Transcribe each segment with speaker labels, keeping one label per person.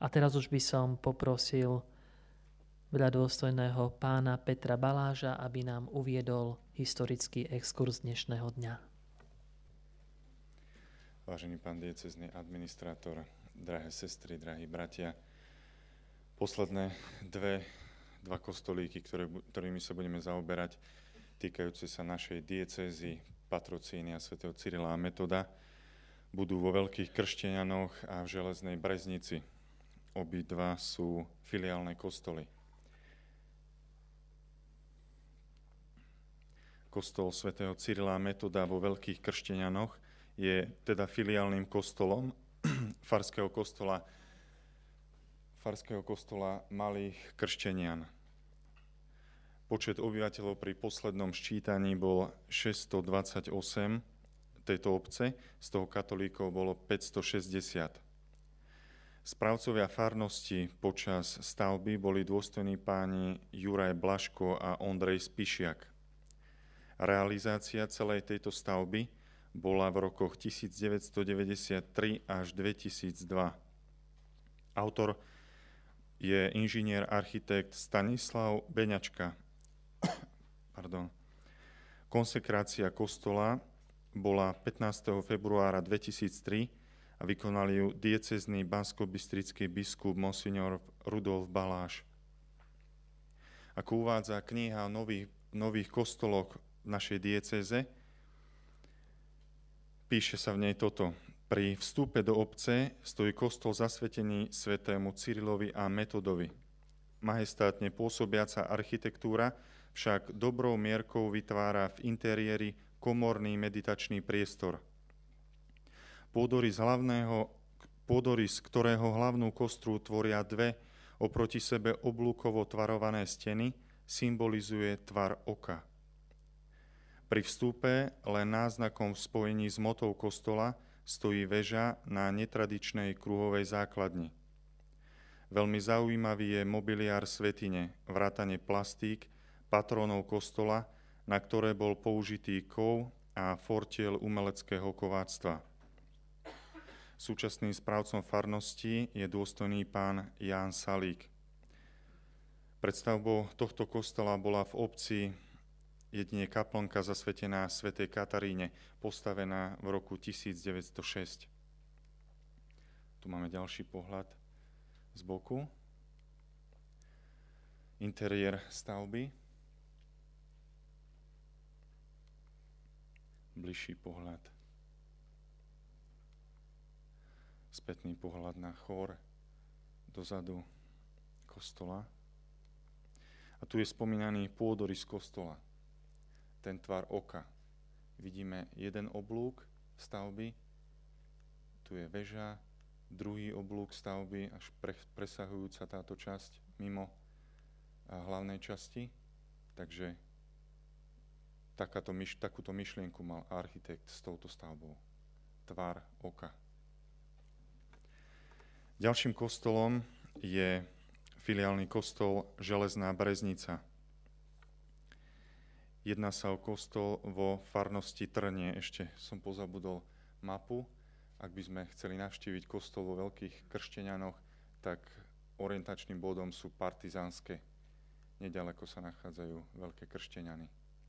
Speaker 1: A teraz už by som poprosil veľa dôstojného pána Petra Baláža, aby nám uviedol historický exkurs dnešného dňa.
Speaker 2: Vážený pán diecézny administrátor, drahé sestry, drahí bratia, posledné dva kostolíky, ktorými sa budeme zaoberať, týkajúce sa našej diecézy, patrocínia svätého Cyrila a Metoda, budú vo Veľkých Krštenianoch a v Železnej Breznici. Obidva sú filiálne kostoly. Kostol svätého Cyrila a Metoda vo Veľkých Krštenianoch je teda filiálnym kostolom farského kostola Malých Krštenian. Počet obyvateľov pri poslednom sčítaní bol 628 tejto obce, z toho katolíkov bolo 560. Správcovia farnosti počas stavby boli dôstojní páni Juraj Blaško a Ondrej Spišiak. Realizácia celej tejto stavby bola v rokoch 1993 až 2002. Autor je inžinier architekt Stanislav Beňačka. Konsekrácia kostola bola 15. februára 2003 a vykonal ju diecézny banskobystrický biskup monsignor Rudolf Baláž. Ako uvádza kniha o nových kostoloch v našej diecéze, píše sa v nej toto. Pri vstupe do obce stojí kostol zasvetený svätému Cyrilovi a Metodovi. Majestátne pôsobiaca architektúra však dobrou mierkou vytvára v interiéri komorný meditačný priestor. Pôdorys, z ktorého hlavnú kostru tvoria dve oproti sebe oblúkovo tvarované steny, symbolizuje tvar oka. Pri vstupe len náznakom v spojení s motou kostola stojí väža na netradičnej kruhovej základni. Veľmi zaujímavý je mobiliár svätyne, vrátane plastík, patrónov kostola, na ktoré bol použitý kov a fortiel umeleckého kováctva. Súčasným správcom farnosti je dôstojný pán Ján Salík. Predstavbou tohto kostola bola v obci jedine kaplnka zasvetená svätej Kataríne, postavená v roku 1906. Tu máme ďalší pohľad z boku. Interiér stavby. Bližší pohľad. Spätný pohľad na chór dozadu kostola. A tu je spomínaný pôdorys kostola. Ten tvar oka. Vidíme jeden oblúk stavby, tu je väža, druhý oblúk stavby, až presahujúca táto časť mimo hlavnej časti. Takže takúto myšlienku mal architekt s touto stavbou. Tvar oka. Ďalším kostolom je filiálny kostol Železná Breznica. Jedná sa o kostol vo farnosti Trnie. Ešte som pozabudol mapu. Ak by sme chceli navštíviť kostol vo Veľkých Krštenianoch, tak orientačným bodom sú Partizánske. Neďaleko sa nachádzajú Veľké Kršteniany.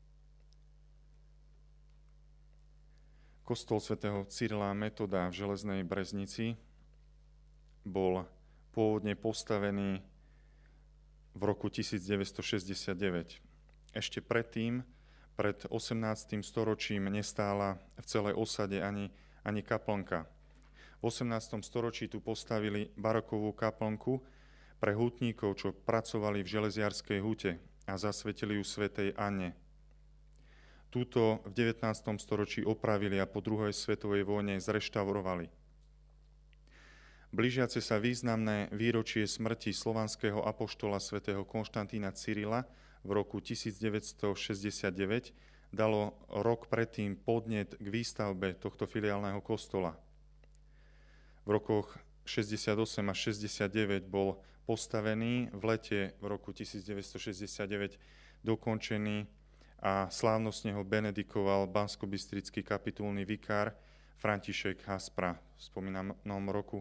Speaker 2: Kostol svätého Cyrila a Metoda v Železnej Breznici bol pôvodne postavený v roku 1969. Ešte predtým, pred 18. storočím, nestála v celej osade ani kaplnka. V 18. storočí tu postavili barokovú kaplnku pre hutníkov, čo pracovali v železiarskej hute a zasvetili ju svätej Anne. Túto v 19. storočí opravili a po druhej svetovej vojne zreštaurovali. Blížiace sa významné výročie smrti slovanského apoštola svätého Konštantína Cyrila v roku 1969 dalo rok predtým podnet k výstavbe tohto filiálneho kostola. V rokoch 68 až 69 bol postavený, v lete v roku 1969 dokončený a slávnostne ho benedikoval banskobystrický kapitulný vikár František Haspra v spomínanom roku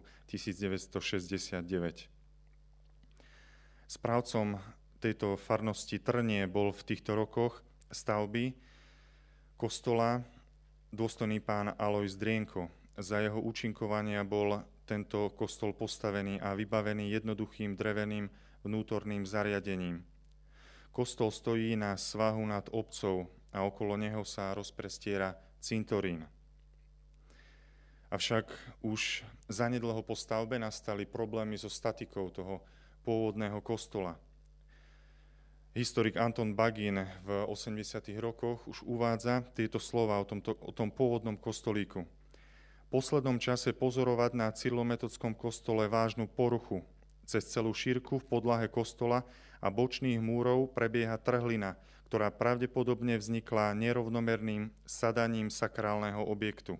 Speaker 2: 1969. Správcom tejto farnosti Trnie bol v týchto rokoch stavby kostola dôstojný pán Alojz Drienko. Za jeho účinkovania bol tento kostol postavený a vybavený jednoduchým dreveným vnútorným zariadením. Kostol stojí na svahu nad obcov a okolo neho sa rozprestiera cintorín. Avšak už zanedlho po stavbe nastali problémy so statikou toho pôvodného kostola. Historik Anton Bagin v 80. rokoch už uvádza tieto slova o tom pôvodnom kostolíku. V poslednom čase pozorovať na cyrilometodskom kostole vážnu poruchu. Cez celú šírku v podlahe kostola a bočných múrov prebieha trhlina, ktorá pravdepodobne vznikla nerovnomerným sadaním sakrálneho objektu.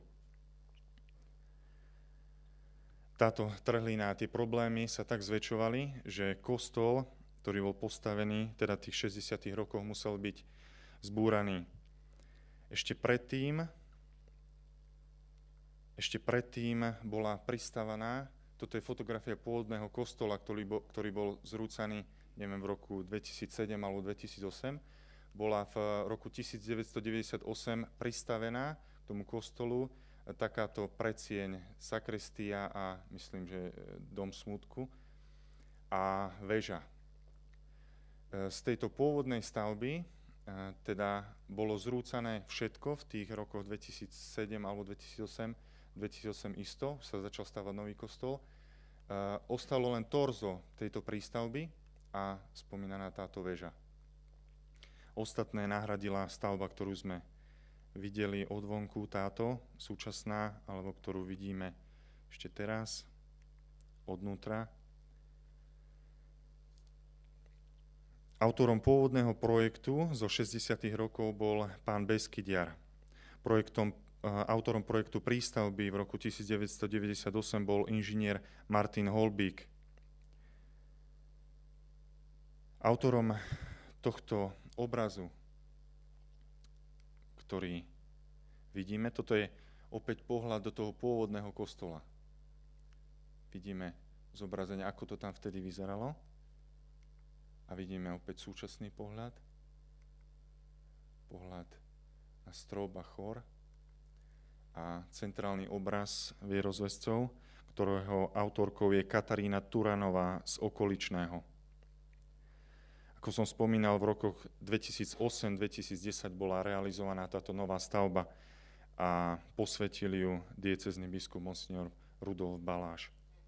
Speaker 2: Táto trhlina a tie problémy sa tak zväčšovali, že kostol, ktorý bol postavený, teda v tých 60. rokoch, musel byť zbúraný. Ešte predtým bola pristavaná, toto je fotografia pôvodného kostola, ktorý bol zrúcaný, neviem, v roku 2007 alebo 2008, bola v roku 1998 pristavená k tomu kostolu takáto predsieň, sakristia a myslím, že dom smútku a väža. Z tejto pôvodnej stavby teda bolo zrúcané všetko v tých rokoch 2007 alebo 2008 isto, sa začal stavať nový kostol. Ostalo len torzo tejto prístavby a spomínaná táto väža. Ostatné nahradila stavba, ktorú sme videli od vonku, táto súčasná, alebo ktorú vidíme ešte teraz odnútra. Autorom pôvodného projektu zo 60. rokov bol pán Beskydiar. Autorom projektu prístavby v roku 1998 bol inžinier Martin Holbík. Autorom tohto obrazu, ktorý vidíme, toto je opäť pohľad do toho pôvodného kostola. Vidíme zobrazenie, ako to tam vtedy vyzeralo. A vidíme opäť súčasný pohľad na strop a chór a centrálny obraz vierozvescov, ktorého autorkou je Katarína Turanová z Okoličného. Ako som spomínal, v rokoch 2008-2010 bola realizovaná táto nová stavba a posvetil ju diecézny biskup monsignor Rudolf Baláš.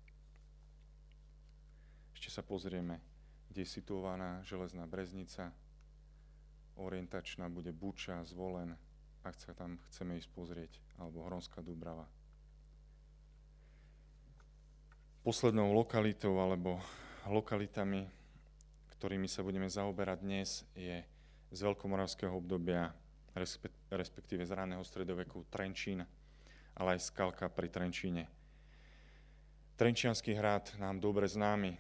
Speaker 2: Ešte sa pozrieme, kde je situovaná železná breznica. Orientačná bude Buča, Zvolen, ak sa tam chceme ísť pozrieť, alebo Hronská Dubrava. Poslednou lokalitou alebo lokalitami, ktorými sa budeme zaoberať dnes, je z veľkomoravského obdobia, respektíve z raného stredoveku Trenčín, ale aj Skalka pri Trenčíne. Trenčiansky hrad nám dobre známy.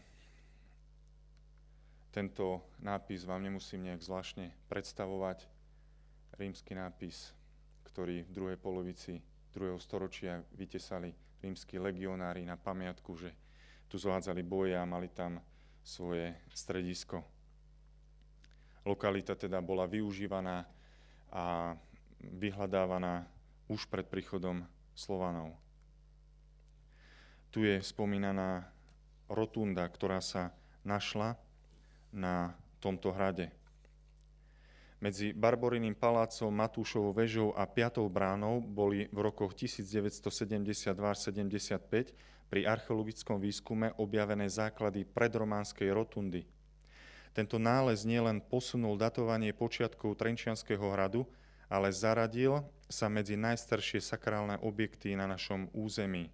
Speaker 2: Tento nápis vám nemusím nejak zvláštne predstavovať. Rímsky nápis, ktorý v druhej polovici 2. storočia vytesali rímski legionári na pamiatku, že tu zvádzali boje a mali tam svoje stredisko. Lokalita teda bola využívaná a vyhľadávaná už pred príchodom Slovanov. Tu je spomínaná rotunda, ktorá sa našla na tomto hrade. Medzi Barboriným palácom, Matúšovou väžou a 5. bránou boli v rokoch 1972 až 75 pri archeologickom výskume objavené základy predrománskej rotundy. Tento nález nielen posunul datovanie počiatkov Trenčianskeho hradu, ale zaradil sa medzi najstaršie sakrálne objekty na našom území.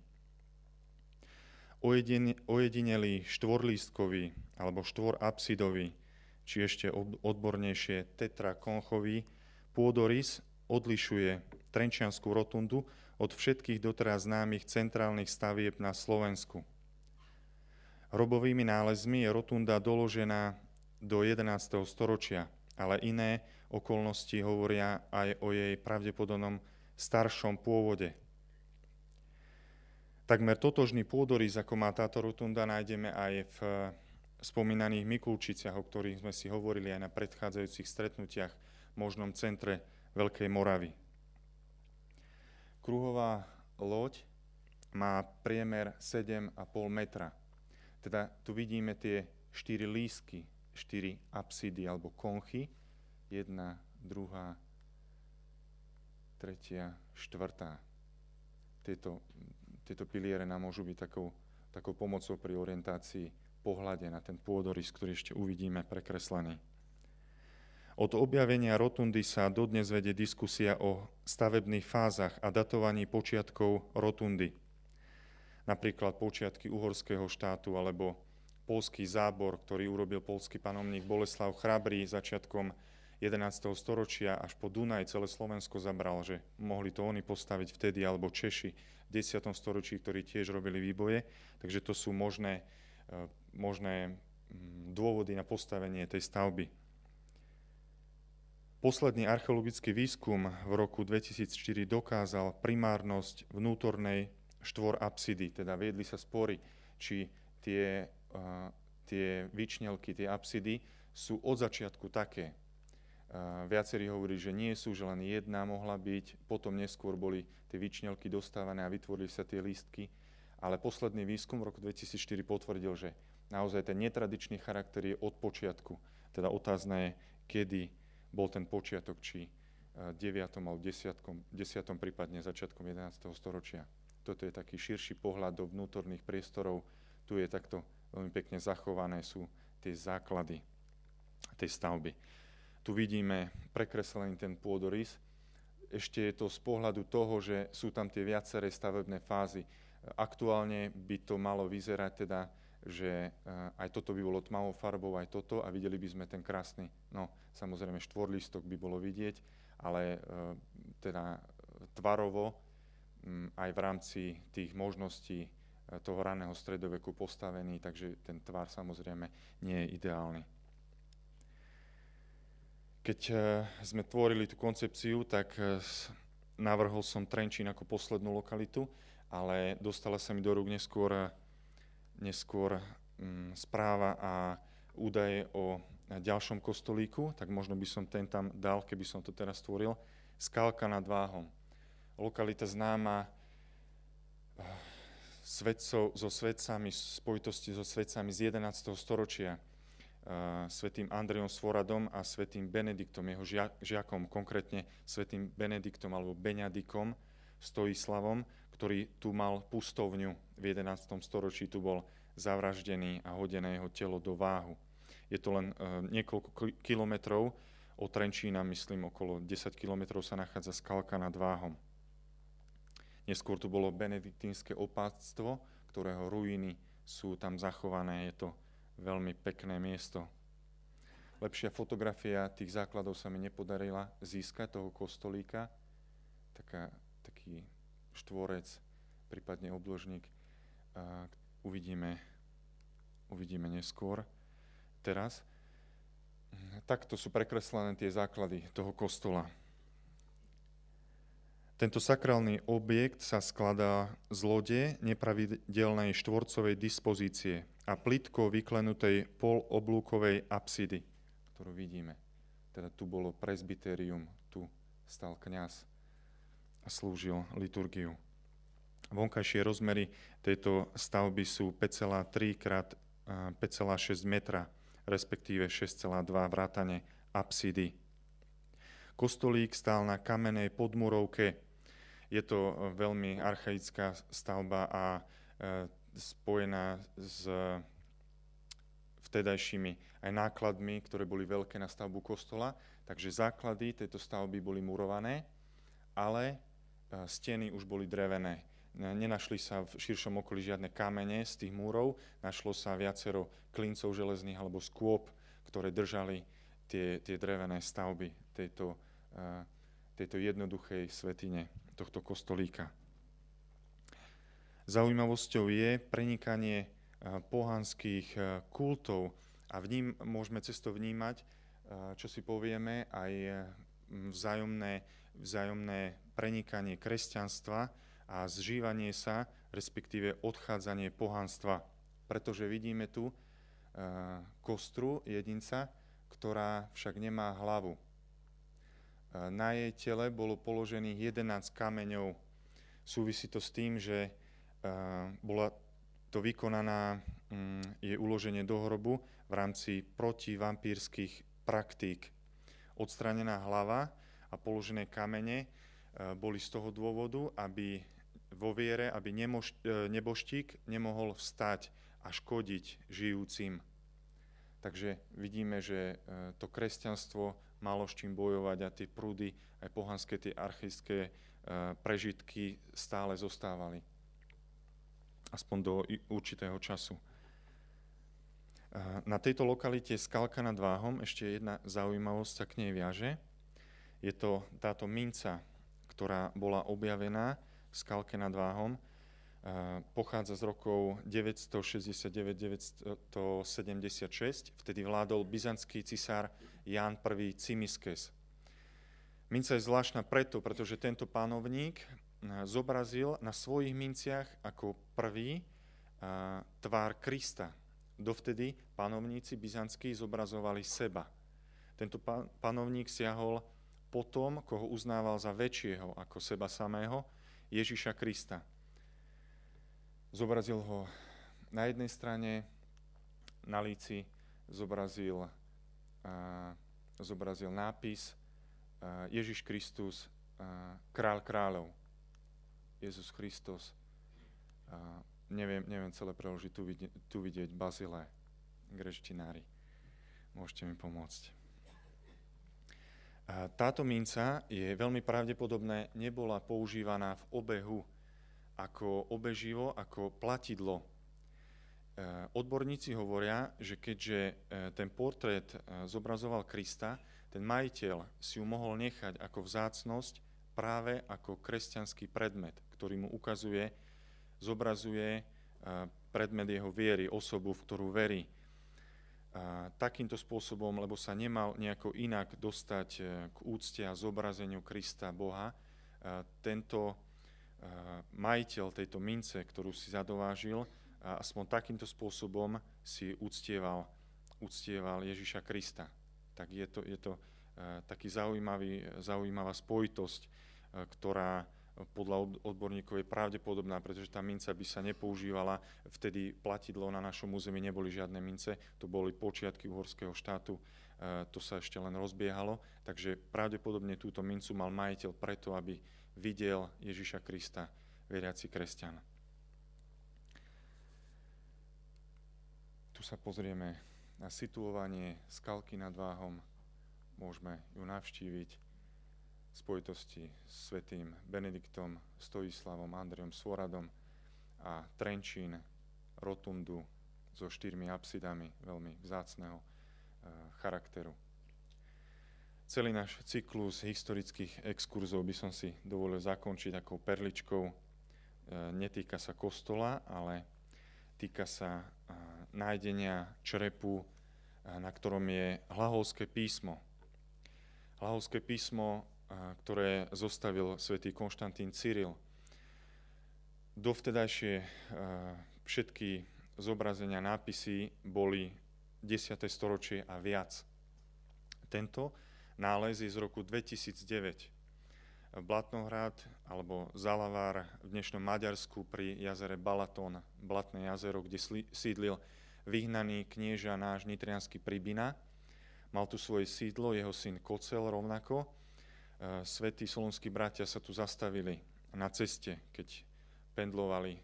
Speaker 2: Ojedinelý štvorlístkový alebo štvorapsidový, či ešte odbornejšie tetrakonchový pôdorys odlišuje Trenčiansku rotundu od všetkých doteraz známych centrálnych stavieb na Slovensku. Hrobovými nálezmi je rotunda doložená do 11. storočia, ale iné okolnosti hovoria aj o jej pravdepodobnom staršom pôvode. Takmer totožný pôdorys, ako má táto rotunda, nájdeme aj v spomínaných Mikulčiciach, o ktorých sme si hovorili aj na predchádzajúcich stretnutiach v možnom centre Veľkej Moravy. Kruhová loď má priemer 7,5 metra. Teda tu vidíme tie 4 lístky, 4 apsidy alebo konchy, 1, 2, 3, 4. Tieto piliere nám môžu byť takou pomocou pri orientácii pohľade na ten pôdorys, ktorý ešte uvidíme prekreslený. Od objavenia rotundy sa dodnes vedie diskusia o stavebných fázach a datovaní počiatkov rotundy. Napríklad počiatky uhorského štátu alebo poľský zábor, ktorý urobil poľský panovník Boleslav Chrabrý začiatkom 11. storočia až po Dunaj celé Slovensko zabral, že mohli to oni postaviť vtedy, alebo Češi v 10. storočí, ktorí tiež robili výboje. Takže to sú možné dôvody na postavenie tej stavby. Posledný archeologický výskum v roku 2004 dokázal primárnosť vnútornej štvorapsidy, teda viedli sa spory, či tie vyčnelky, tie apsidy sú od začiatku také. Viacerí hovorí, že nie sú, že len jedna mohla byť, potom neskôr boli tie vyčnelky dostávané a vytvorili sa tie lístky, ale posledný výskum v roku 2004 potvrdil, že naozaj ten netradičný charakter je od počiatku. Teda otázne je, kedy bol ten počiatok, či 9. alebo 10. prípadne začiatkom 11. storočia. Toto je taký širší pohľad do vnútorných priestorov. Tu je takto veľmi pekne zachované sú tie základy tej stavby. Tu vidíme prekreslený ten pôdorys. Ešte je to z pohľadu toho, že sú tam tie viaceré stavebné fázy. Aktuálne by to malo vyzerať teda, že aj toto by bolo tmavou farbou, aj toto, a videli by sme ten krásny, samozrejme štvorlístok by bolo vidieť, ale teda tvarovo aj v rámci tých možností toho raného stredoveku postavený, takže ten tvar samozrejme nie je ideálny. Keď sme tvorili tú koncepciu, tak navrhol som Trenčín ako poslednú lokalitu, ale dostala sa mi do rúk neskôr správa a údaje o ďalšom kostolíku, tak možno by som ten tam dal, keby som to teraz stvoril. Skalka nad Váhom. Lokalita známa so svetcami, spojitosti so svetcami z 11. storočia. Svätým Andrejom Svoradom a svätým Benediktom, jeho žiakom, konkrétne svätým Benediktom alebo Beňadikom Stojislavom, ktorý tu mal pustovňu v 11. storočí, tu bol zavraždený a hodené jeho telo do Váhu. Je to len niekoľko kilometrov od Trenčína, myslím okolo 10 kilometrov sa nachádza Skalka nad Váhom. Neskôr tu bolo benediktínske opatstvo, ktorého ruiny sú tam zachované. Je to veľmi pekné miesto. Lepšia fotografia tých základov sa mi nepodarila získať, toho kostolíka. Taký štvorec, prípadne obložník. Uvidíme neskôr. Teraz. Takto sú prekreslené tie základy toho kostola. Tento sakrálny objekt sa skladá z lode nepravidelnej štvorcovej dispozície a plitko vyklenutej poloblúkovej apsidy, ktorú vidíme. Teda tu bolo presbyterium, tu stal kňaz a slúžil liturgiu. Vonkajšie rozmery tejto stavby sú 5,3 x 5,6 metra, respektíve 6,2 vrátane apsidy. Kostolík stál na kamennej podmurovke. Je to veľmi archaická stavba a spojená s vtedajšími aj nákladmi, ktoré boli veľké na stavbu kostola. Takže základy tejto stavby boli murované, ale steny už boli drevené. Nenašli sa v širšom okolí žiadne kamene z tých múrov, našlo sa viacero klincov železných alebo skôp, ktoré držali tie drevené stavby tejto jednoduchej svätyne, tohto kostolíka. Zaujímavosťou je prenikanie pohanských kultov a v ním môžeme cez to vnímať, čo si povieme, aj vzájomné prenikanie kresťanstva a zžívanie sa respektíve odchádzanie pohanstva. Pretože vidíme tu kostru jedinca, ktorá však nemá hlavu. Na jej tele bolo položených 11 kameňov. Súvisí to s tým, že bola to vykonaná je uloženie do hrobu v rámci protivampírskych praktík. Odstranená hlava a položené kamene boli z toho dôvodu, aby vo viere, aby neboštík nemohol vstať a škodiť žijúcim. Takže vidíme, že to kresťanstvo malo s čím bojovať a tie prúdy, aj pohanské, tie archaické prežitky stále zostávali. Aspoň do určitého času. Na tejto lokalite Skalka nad Váhom ešte jedna zaujímavosť sa k nej viaže. Je to táto minca, ktorá bola objavená v Skalke nad Váhom, pochádza z rokov 969-976, vtedy vládol byzantský cisár Ján I. Cimiskes. Minca je zvláštna pretože tento panovník zobrazil na svojich minciach ako prvý tvár Krista. Dovtedy panovníci byzantskí zobrazovali seba. Tento panovník siahol potom, koho uznával za väčšieho ako seba samého, Ježiša Krista. Zobrazil ho na jednej strane, na líci zobrazil nápis Ježiš Kristus, král kráľov. Jezus Kristus. Neviem celé preložiť, tu vidieť Bazilé, grečtinári. Môžete mi pomôcť. Táto minca je veľmi pravdepodobné, nebola používaná v obehu ako obeživo, ako platidlo. Odborníci hovoria, že keďže ten portrét zobrazoval Krista, ten majiteľ si ju mohol nechať ako vzácnosť práve ako kresťanský predmet, ktorý mu zobrazuje predmet jeho viery, osobu, v ktorú verí. Takýmto spôsobom, lebo sa nemal nejako inak dostať k úcte a zobrazeniu Krista, Boha, tento majiteľ tejto mince, ktorú si zadovážil, aspoň takýmto spôsobom si uctieval Ježiša Krista. Tak je to taký zaujímavá spojitosť, ktorá podľa odborníkov je pravdepodobná, pretože tá minca by sa nepoužívala, vtedy platidlo na našom území neboli žiadne mince, to boli počiatky uhorského štátu, to sa ešte len rozbiehalo, takže pravdepodobne túto mincu mal majiteľ preto, aby videl Ježiša Krista, veriaci kresťan. Tu sa pozrieme na situovanie Skalky nad Váhom. Môžeme ju navštíviť v spojitosti s svätým Benediktom, Stojislavom, Andrejom Svoradom a Trenčín, rotundu so 4 apsidami veľmi vzácneho charakteru. Celý náš cyklus historických exkurzov by som si dovolil zakončiť takou perličkou. Netýka sa kostola, ale týka sa nájdenia črepu, na ktorom je hlaholské písmo. Hlaholské písmo, ktoré zostavil svätý Konštantín Cyril. Dovtedajšie všetky zobrazenia, nápisy boli 10. storočie a viac. Tento nález je z roku 2009. Blatnohrad alebo Zalavár v dnešnom Maďarsku pri jazere Balaton, Blatné jazero, kde sídlil vyhnaný knieža náš nitriansky Pribina. Mal tu svoje sídlo, jeho syn Kocel rovnako. Svätí solunskí bratia sa tu zastavili na ceste, keď pendlovali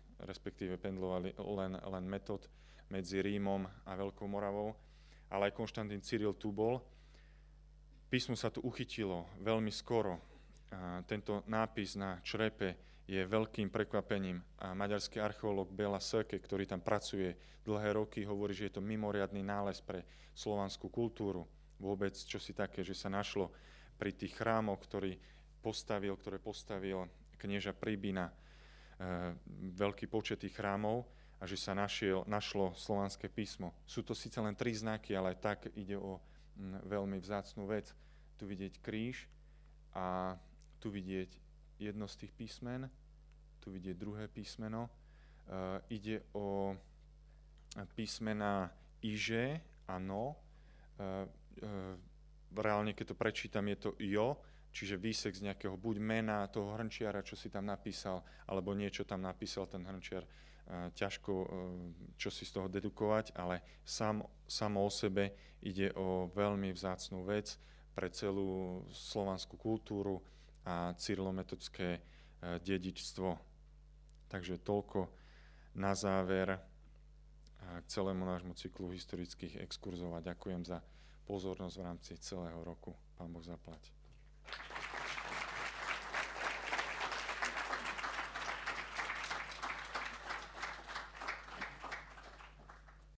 Speaker 2: len Metod medzi Rímom a Veľkou Moravou, ale aj Konštantín Cyril tu bol. Písmo sa tu uchytilo veľmi skoro. Tento nápis na črepe je veľkým prekvapením. Maďarský archeológ Béla Szöke, ktorý tam pracuje dlhé roky, hovorí, že je to mimoriadny nález pre slovanskú kultúru. Vôbec čosi také, že sa našlo pri tých chrámoch, ktoré postavil knieža Pribina, veľký počet tých chrámov, a že sa našlo slovanské písmo. Sú to síce len 3 znaky, ale tak ide o veľmi vzácnu vec. Tu vidieť kríž a tu vidieť jedno z tých písmen, tu vidieť druhé písmeno ide o písmená iže a no. Reálne, keď to prečítam, je to jo, čiže výsek z nejakého buď mena toho hrnčiara, čo si tam napísal, alebo niečo tam napísal ten hrnčiar. Ťažko čo si z toho dedukovať, ale samo o sebe ide o veľmi vzácnu vec pre celú slovanskú kultúru a cyrilometodské dedičstvo. Takže toľko na záver k celému nášmu cyklu historických exkurzov a ďakujem za pozornosť v rámci celého roku. Pán Boh zaplať.